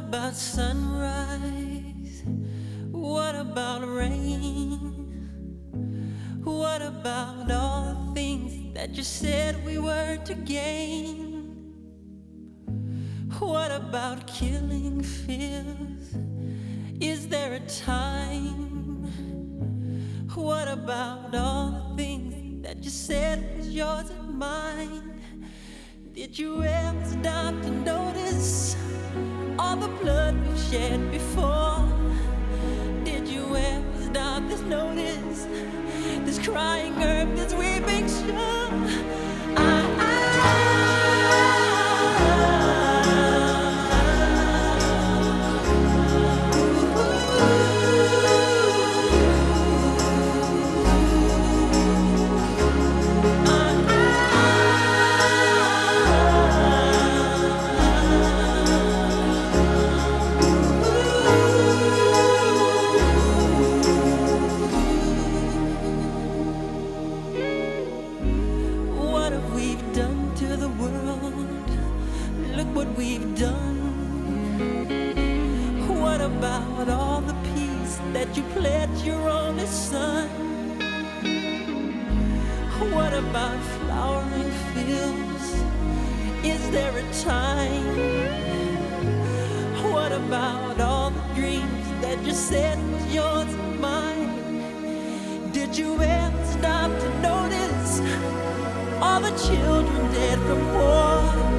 about sunrise? What about rain? What about all the things that you said we were to gain? What about killing fears? Is there a time? What about all the things that you said was yours and mine? Did you ever stop to notice all the blood we've shed before? Did you ever stop to notice this crying earth, this weeping shore? What have we done to the world? Look what we've done. What about all the peace that you pledged your only son? What about flowering fields? Is there a time? What about all the dreams that you said was yours and mine? Did you ever stop to notice all the children dead from war?